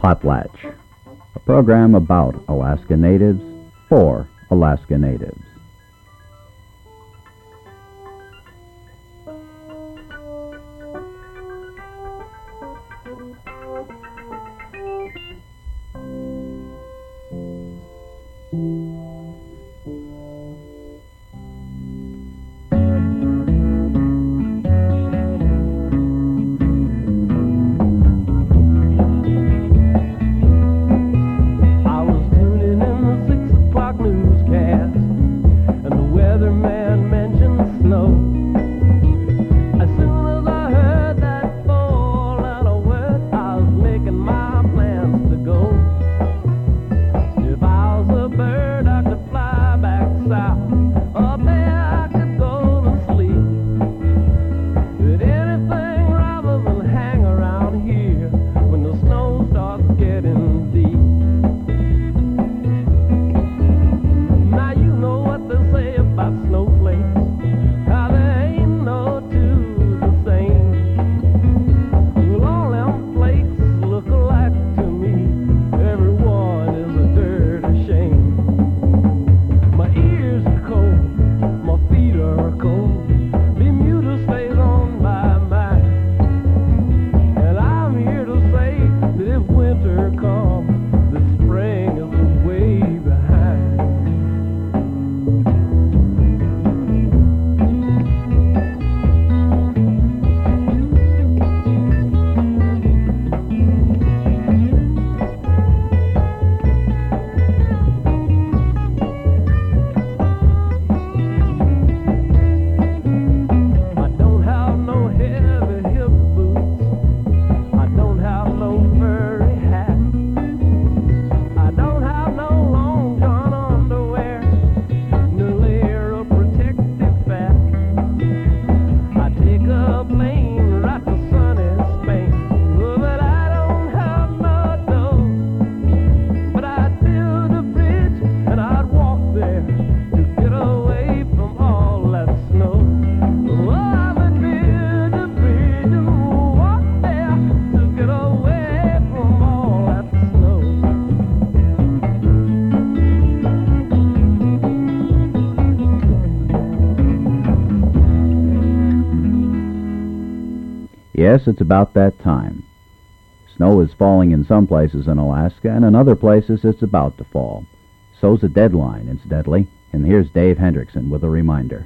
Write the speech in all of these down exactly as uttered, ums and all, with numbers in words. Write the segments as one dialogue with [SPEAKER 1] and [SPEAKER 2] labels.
[SPEAKER 1] Potlatch, a program about Alaska Natives for Alaska Natives. Yes, it's about that time. Snow is falling in some places in Alaska, and in other places it's about to fall. So's the deadline, incidentally. And here's Dave Hendrickson with a reminder.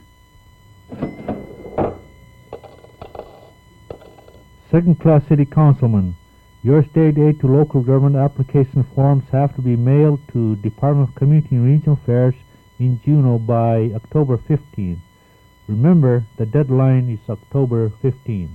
[SPEAKER 2] Second-class City Councilman, your state aid to local government application forms have to be mailed to Department of Community and Regional Affairs in Juneau by October fifteenth. Remember, the deadline is October fifteenth.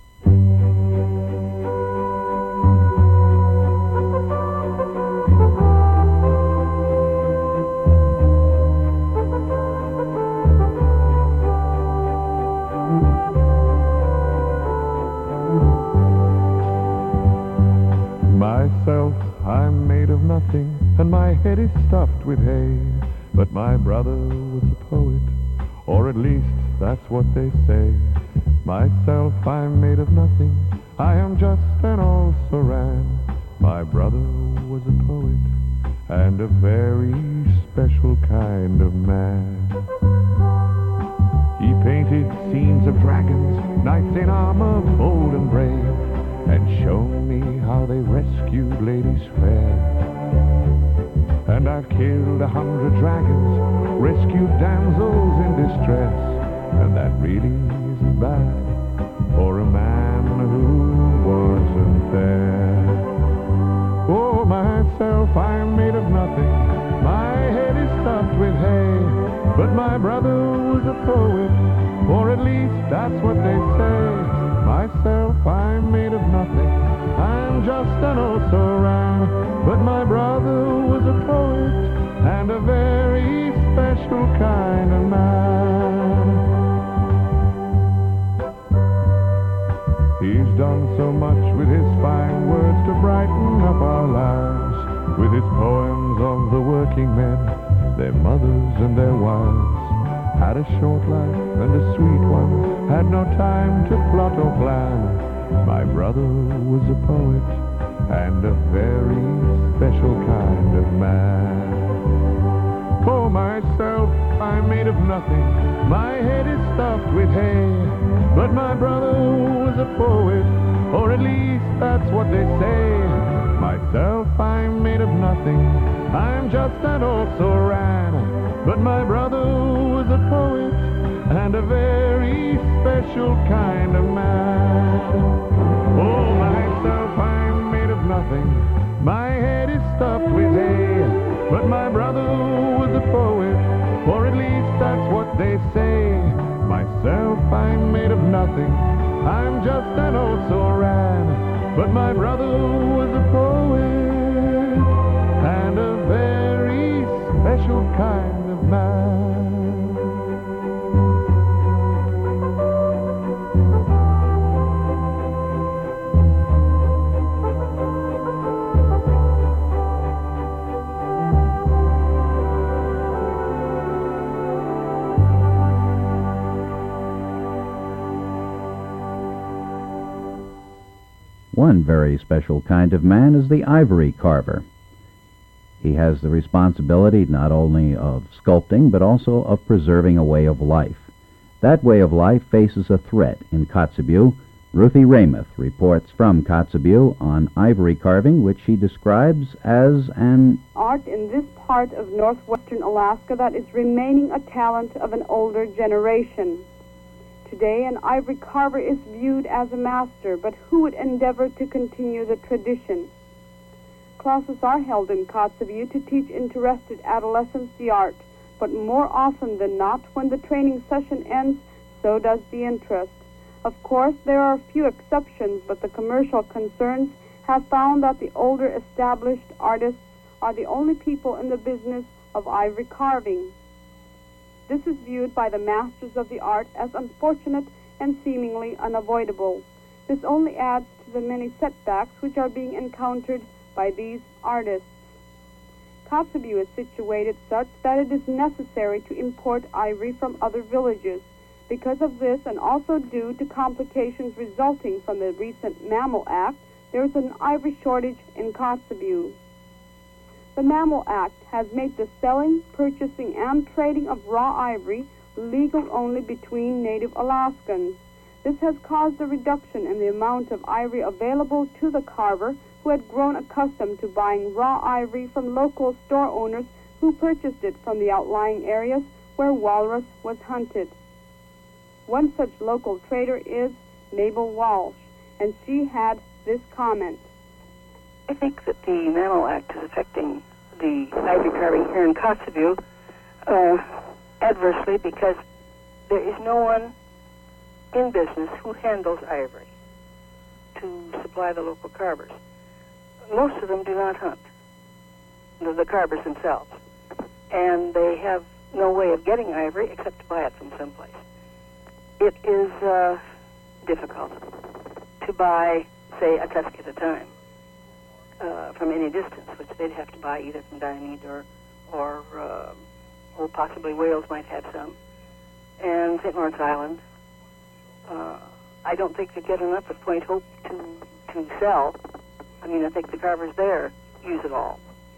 [SPEAKER 3] Myself, I'm made of nothing, and my head is stuffed with hay. But my brother was a poet, or at least that's what they say. Myself, I'm made of nothing, I am just an also-ran. My brother was a poet, and a very special kind of man. He painted scenes of dragons, knights in armor bold and brave, and shown me how they rescued ladies fair. And I've killed a hundred dragons, rescued damsels in distress, and that really isn't bad for a man who wasn't there. Oh, myself, I'm made of nothing, my head is stuffed with hay, but my brother was a poet, or at least that's what they say. Myself, I'm made of nothing, I'm just an also-ran, but my brother was a poet, and a very special kind of man. He's done so much with his fine words to brighten up our lives, with his poems of the working men, their mothers and their wives. Had a short life and a sweet one, had no time to plot or plan. My brother was a poet, and a very special kind of man. For myself, I'm made of nothing. My head is stuffed with hay. But my brother was a poet, or at least that's what they say. Myself, I'm made of nothing. I'm just an also ran. But my brother was a poet and a very special kind of man. Oh, myself, I'm made of nothing. My head is stuffed with hay. But my brother was a poet, or at least that's what they say. Myself, I'm made of nothing. I'm just an also ran. But my brother was a poet and a very special kind of man.
[SPEAKER 1] One very special kind of man is the ivory carver. He has the responsibility not only of sculpting, but also of preserving a way of life. That way of life faces a threat in Kotzebue. Ruthie Ramuth reports from Kotzebue on ivory carving, which she describes as an
[SPEAKER 4] art in this part of northwestern Alaska that is remaining a talent of an older generation. Today, an ivory carver is viewed as a master, but who would endeavor to continue the tradition? Classes are held in Kotzebue to teach interested adolescents the art, but more often than not, when the training session ends, so does the interest. Of course, there are a few exceptions, but the commercial concerns have found that the older established artists are the only people in the business of ivory carving. This is viewed by the masters of the art as unfortunate and seemingly unavoidable. This only adds to the many setbacks which are being encountered by these artists. Kotzebue is situated such that it is necessary to import ivory from other villages. Because of this, and also due to complications resulting from the recent Mammal Act, there is an ivory shortage in Kotzebue. The Mammal Act has made the selling, purchasing, and trading of raw ivory legal only between native Alaskans. This has caused a reduction in the amount of ivory available to the carver, who had grown accustomed to buying raw ivory from local store owners who purchased it from the outlying areas where walrus was hunted. One such local trader is Mabel Walsh, and she had this comment.
[SPEAKER 5] I think that the Mammal Act is affecting the ivory carving here in Kotzebue uh, adversely because there is no one in business who handles ivory to supply the local carvers. Most of them do not hunt, the, the carvers themselves, and they have no way of getting ivory except to buy it from someplace. It is uh, difficult to buy, say, a tusk at a time. Uh, from any distance, which they'd have to buy either from Diomede or, or, uh, or possibly Wales might have some, and Saint Lawrence Island. Uh, I don't think they get enough at Point Hope to to sell. I mean, I think the carvers there use it all.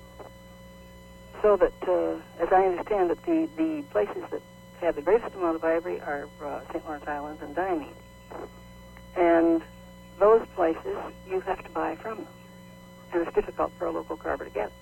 [SPEAKER 5] So that, uh, as I understand it, the, the places that have the greatest amount of ivory are uh, Saint Lawrence Island and Diomede. And those places, you have to buy from them. And it's difficult for a local carver to get.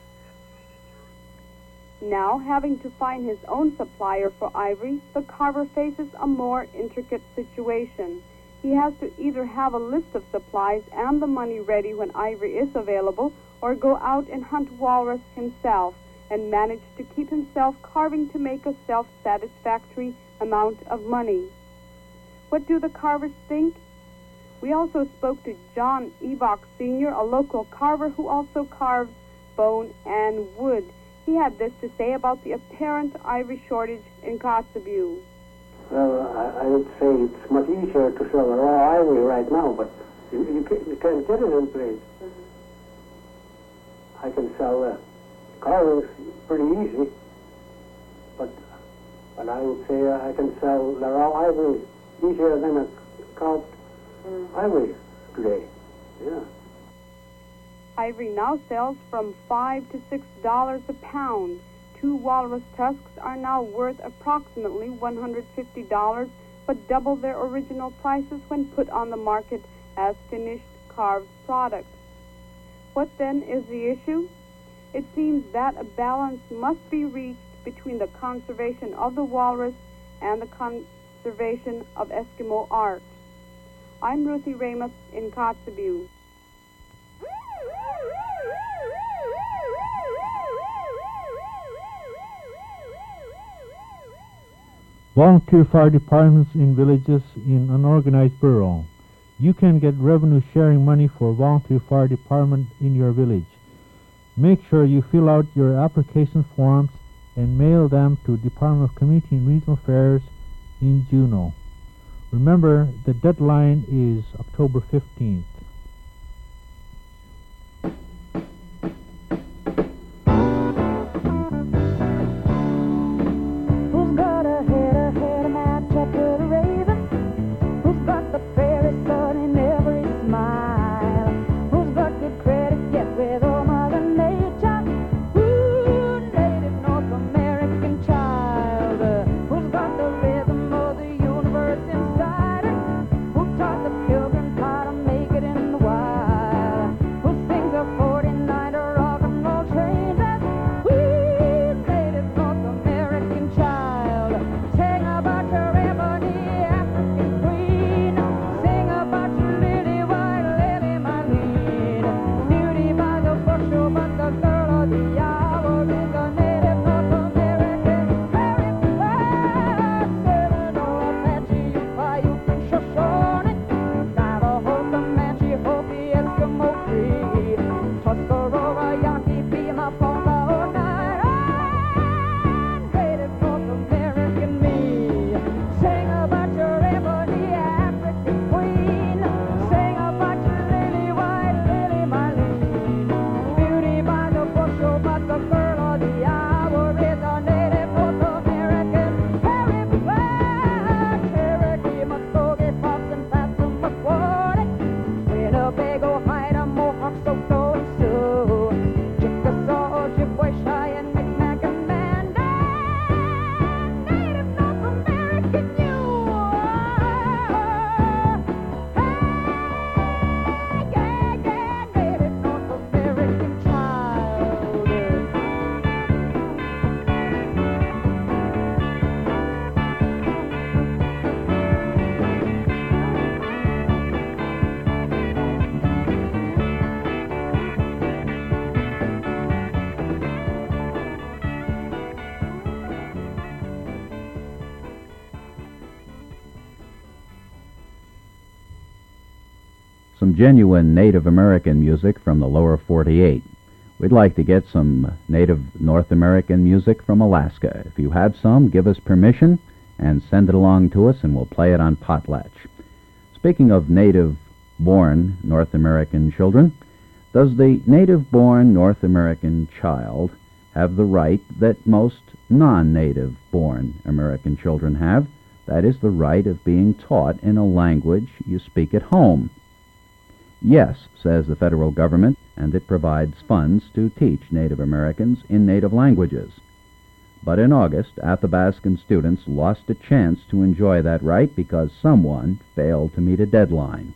[SPEAKER 4] Now, having to find his own supplier for ivory, the carver faces a more intricate situation. He has to either have a list of supplies and the money ready when ivory is available, or go out and hunt walrus himself and manage to keep himself carving to make a self-satisfactory amount of money. What do the carvers think? We also spoke to John Evok Senior, a local carver who also carves bone and wood. He had this to say about the apparent ivory shortage in Kotzebue.
[SPEAKER 6] Well, I, I would say it's much easier to sell the raw ivory right now, but you, you, can, you can't get it in place. Mm-hmm. I can sell uh, carvings pretty easy, but, but I would say uh, I can sell the raw ivory easier than a carved ivory today, yeah.
[SPEAKER 4] Ivory now sells from five to six dollars a pound. Two walrus tusks are now worth approximately one hundred fifty dollars, but double their original prices when put on the market as finished carved products. What then is the issue? It seems that a balance must be reached between the conservation of the walrus and the conservation of Eskimo art. I'm Ruthie Ramus in Kotzebue.
[SPEAKER 2] Volunteer fire departments in villages in unorganized borough. You can get revenue sharing money for volunteer fire department in your village. Make sure you fill out your application forms and mail them to Department of Community and Regional Affairs in Juneau. Remember, the deadline is October fifteenth.
[SPEAKER 1] Some genuine Native American music from the lower forty-eight. We'd like to get some Native North American music from Alaska. If you have some, give us permission and send it along to us, and we'll play it on Potlatch. Speaking of native-born North American children, does the native-born North American child have the right that most non-native-born American children have? That is, the right of being taught in a language you speak at home. Yes, says the federal government, and it provides funds to teach Native Americans in native languages. But in August, Athabascan students lost a chance to enjoy that right because someone failed to meet a deadline.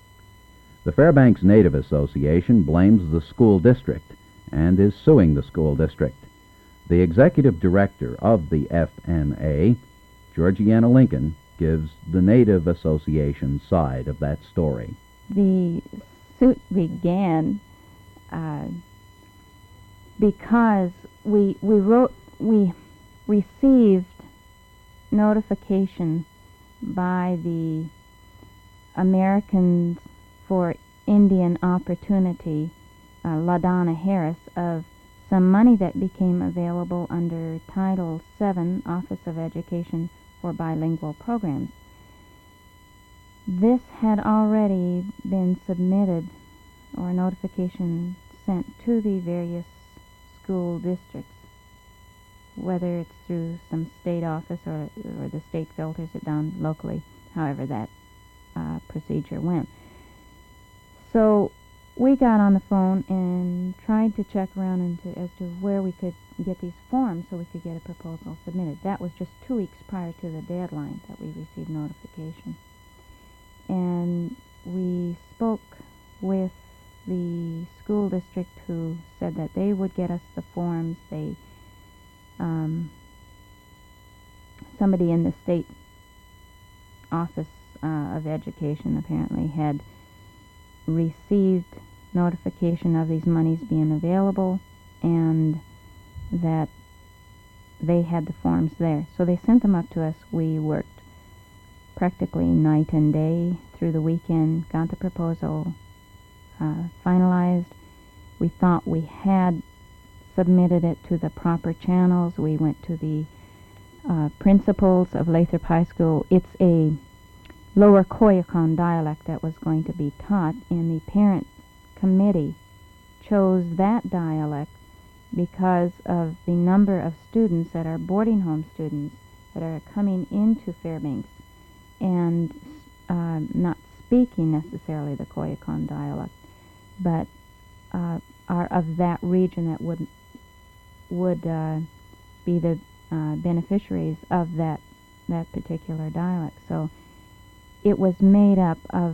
[SPEAKER 1] The Fairbanks Native Association blames the school district and is suing the school district. The executive director of the F N A, Georgiana Lincoln, gives the Native Association side of that story.
[SPEAKER 7] The suit began uh, because we we wrote we received notification by the Americans for Indian Opportunity, uh, LaDonna Harris, of some money that became available under Title seven, Office of Education for Bilingual Programs. This had already been submitted, or notification sent to the various school districts, whether it's through some state office or, or the state filters it down locally, however that uh, procedure went. So we got on the phone and tried to check around into, as to where we could get these forms so we could get a proposal submitted. That was just two weeks prior to the deadline that we received notification. And we spoke with the school district, who said that they would get us the forms. They, um, somebody in the state office uh, of education apparently had received notification of these monies being available, and that they had the forms there. So they sent them up to us. We worked practically night and day through the weekend, got the proposal uh, finalized. We thought we had submitted it to the proper channels. We went to the uh, principals of Lathrop High School. It's a Lower Koyukon dialect that was going to be taught, and the parent committee chose that dialect because of the number of students that are boarding home students that are coming into Fairbanks and uh, not speaking necessarily the Koyukon dialect, but uh, are of that region that would would uh, be the uh, beneficiaries of that that particular dialect. So it was made up of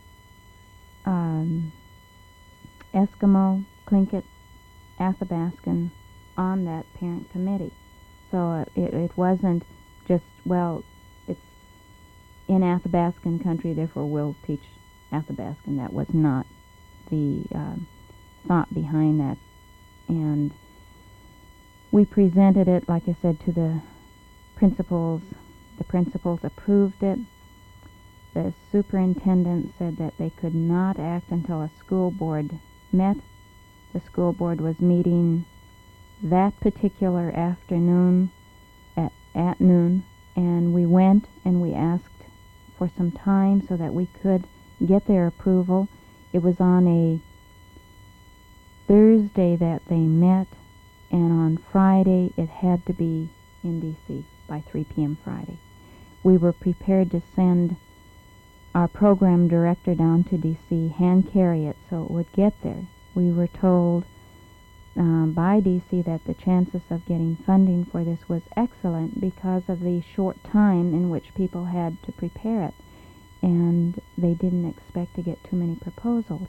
[SPEAKER 7] um, Eskimo, Tlingit, Athabaskan on that parent committee. So it, it wasn't just, well, it's in Athabaskan country, therefore we'll teach Athabaskan. That was not the uh, thought behind that. And we presented it, like I said, to the principals. The principals approved it. The superintendent said that they could not act until a school board met. The school board was meeting that particular afternoon at, at noon, and we went and we asked for some time so that we could get their approval. It was on a Thursday that they met, and on Friday it had to be in D C by three p.m. Friday. We were prepared to send our program director down to D C, hand carry it so it would get there. We were told um, by D C that the chances of getting funding for this was excellent because of the short time in which people had to prepare it, and they didn't expect to get too many proposals.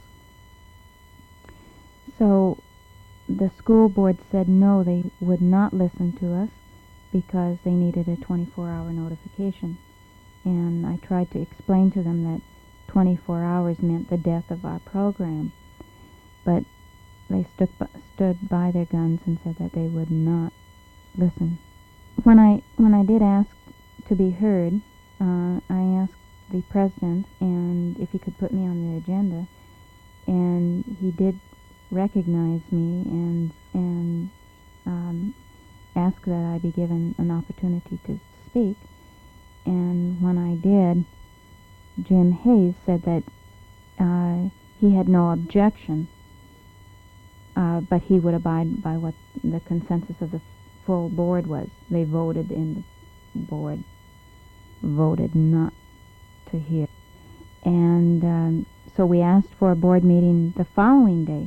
[SPEAKER 7] So the school board said no, they would not listen to us because they needed a twenty-four hour notification. And I tried to explain to them that twenty-four hours meant the death of our program. But they stood by, stood by their guns and said that they would not listen. When I when I did ask to be heard, uh, I asked the president and if he could put me on the agenda, and he did recognize me and and um, ask that I be given an opportunity to speak. And when I did, Jim Hayes said that uh, he had no objection, uh, but he would abide by what the consensus of the full board was. They voted, and the board voted not to hear. And um, so we asked for a board meeting the following day,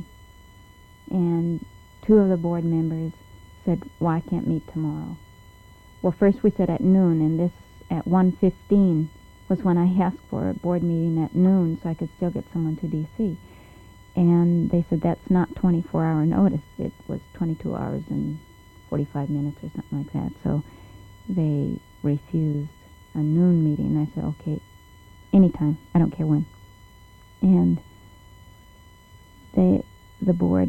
[SPEAKER 7] and two of the board members said, well, I can't meet tomorrow. Well, first we said at noon, and this at one fifteen was when I asked for a board meeting at noon so I could still get someone to D C. And they said that's not twenty-four hour notice. It was twenty-two hours and forty-five minutes or something like that. So they refused a noon meeting. And I said, okay, anytime. I don't care when. And they, the board,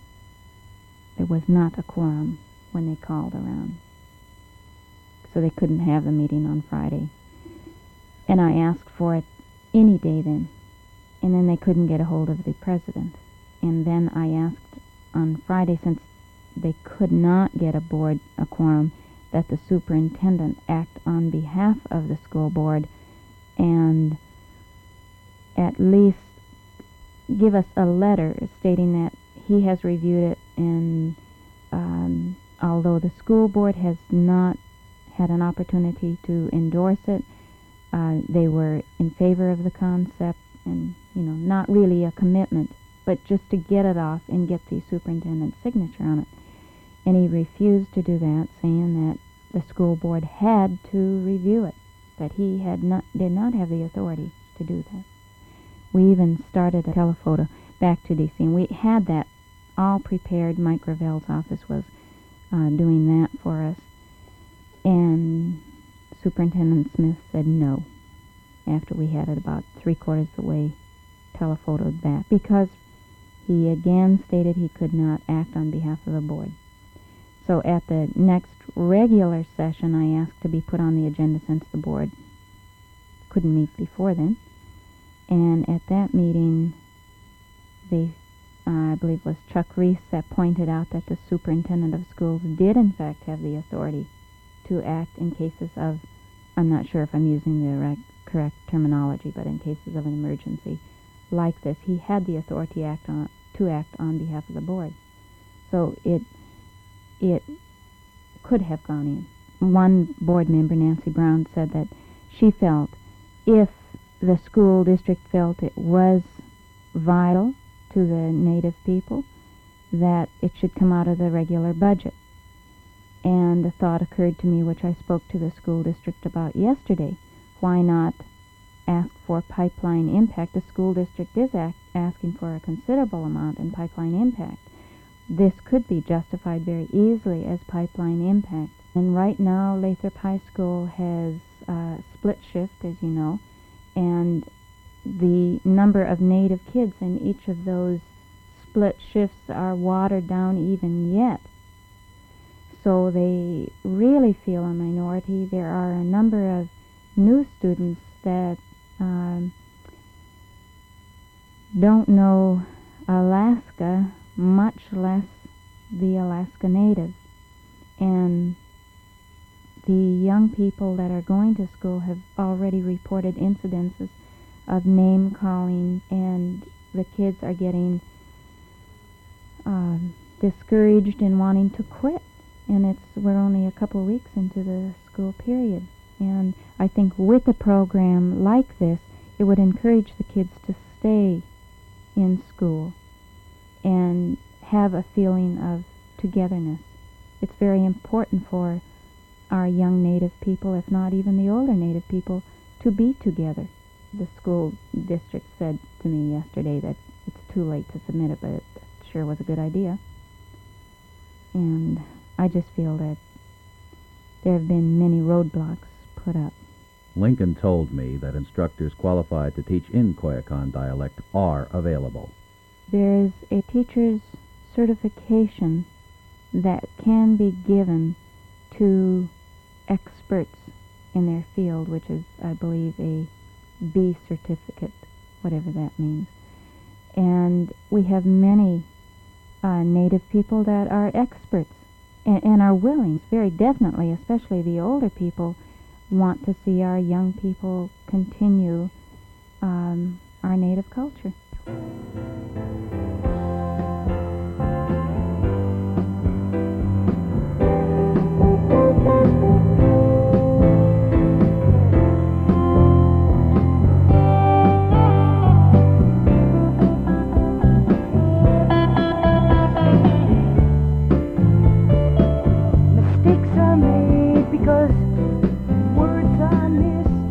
[SPEAKER 7] there was not a quorum when they called around. So they couldn't have the meeting on Friday. And I asked for it any day then. And then they couldn't get a hold of the president. And then I asked on Friday, since they could not get a board, a quorum, that the superintendent act on behalf of the school board and at least give us a letter stating that he has reviewed it, and um, although the school board has not had an opportunity to endorse it, uh, they were in favor of the concept, and you know, not really a commitment but just to get it off and get the superintendent's signature on it. And he refused to do that, saying that the school board had to review it, that he had not did not have the authority to do that. We even started a telephoto back to D C, and we had that all prepared. Mike Gravel's office was uh, doing that for us. And Superintendent Smith said no, after we had it about three-quarters of the way telephotoed back, because he again stated he could not act on behalf of the board. So at the next regular session, I asked to be put on the agenda since the board couldn't meet before then. And at that meeting, they, uh, I believe it was Chuck Reese that pointed out that the superintendent of schools did in fact have the authority to act in cases of, I'm not sure if I'm using the right, correct terminology, but in cases of an emergency like this, he had the authority act on, to act on behalf of the board. So it it could have gone in. One board member, Nancy Brown, said that she felt if the school district felt it was vital to the Native people, that it should come out of the regular budget. And a thought occurred to me, which I spoke to the school district about yesterday. Why not ask for pipeline impact? The school district is act, asking for a considerable amount in pipeline impact. This could be justified very easily as pipeline impact. And right now, Lathrop High School has uh, split shift, as you know, and the number of Native kids in each of those split shifts are watered down even yet. So they really feel a minority. There are a number of new students that um, don't know Alaska, much less the Alaska Natives. And the young people that are going to school have already reported incidences of name-calling, and the kids are getting um, discouraged and wanting to quit. And it's we're only a couple of weeks into the school period. And I think with a program like this, it would encourage the kids to stay in school and have a feeling of togetherness. It's very important for our young Native people, if not even the older Native people, to be together. The school district said to me yesterday that it's too late to submit it, but it sure was a good idea. And I just feel that there have been many roadblocks put up.
[SPEAKER 1] Lincoln told me that instructors qualified to teach in Koyukon dialect are available.
[SPEAKER 7] There is a teacher's certification that can be given to experts in their field, which is, I believe, a B certificate, whatever that means. And we have many uh, Native people that are experts and, and are willing, very definitely, especially the older people, want to see our young people continue um, our Native culture.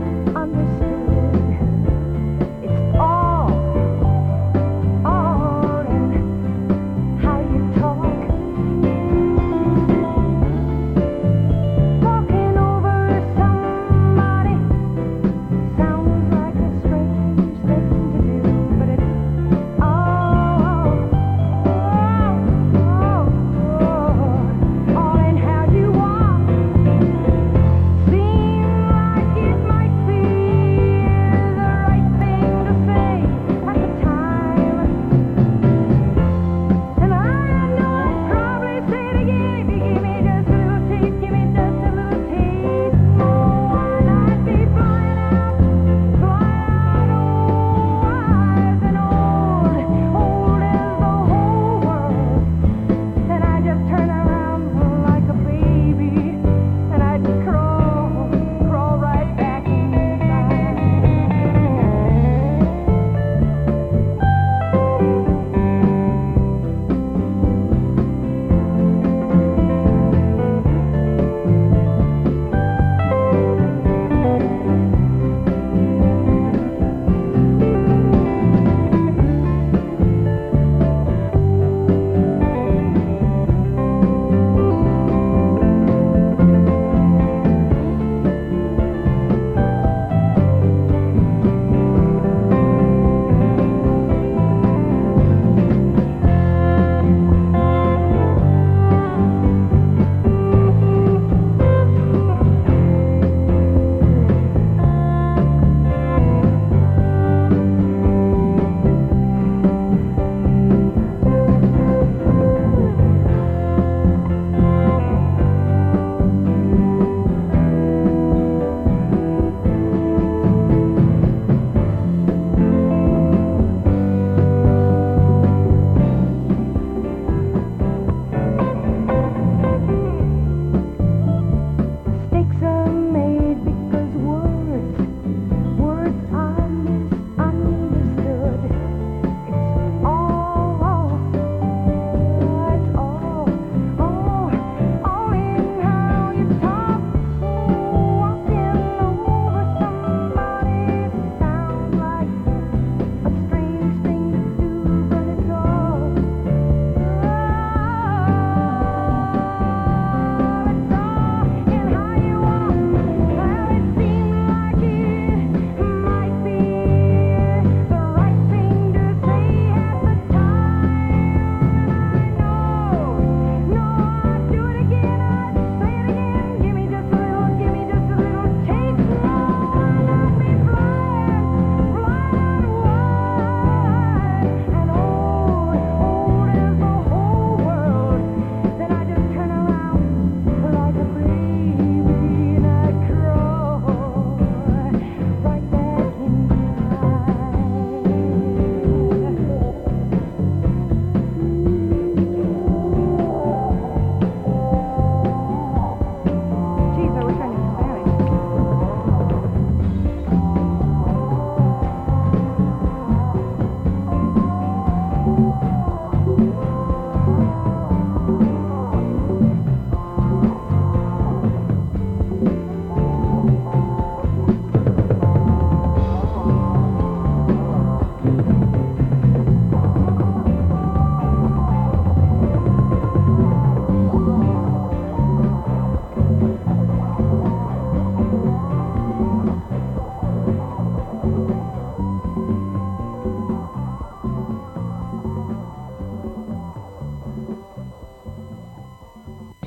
[SPEAKER 8] It's all, all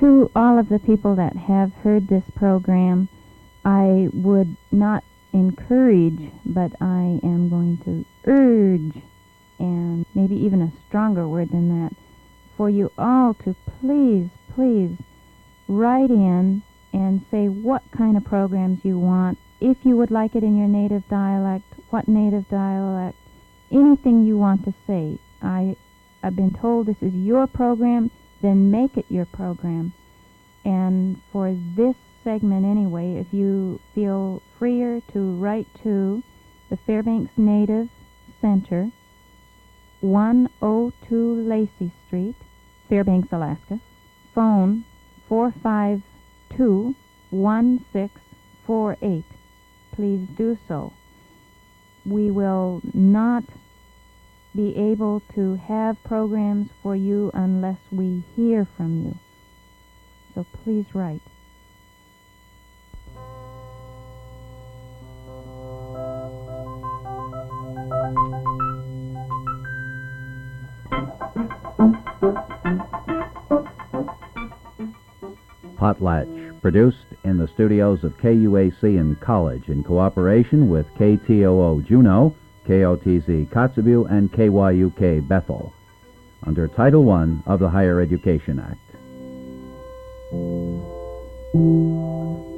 [SPEAKER 7] to all of the people that have heard this program, I would not encourage, but I am going to urge, and maybe even a stronger word than that, for you all to please, please write in and say what kind of programs you want, if you would like it in your native dialect, what native dialect, anything you want to say. I, I've been told this is your program, then make it your program. And for this segment anyway, if you feel freer to write to the Fairbanks Native Center, one oh two Lacey Street, Fairbanks, Alaska, phone four five two, one six four eight. Please do so. We will not be able to have programs for you unless we hear from you. So please write.
[SPEAKER 1] Potlatch, produced in the studios of K U A C in College in cooperation with K T O O Juneau, K O T Z Kotzebue, and K Y U K Bethel, under Title one of the Higher Education Act.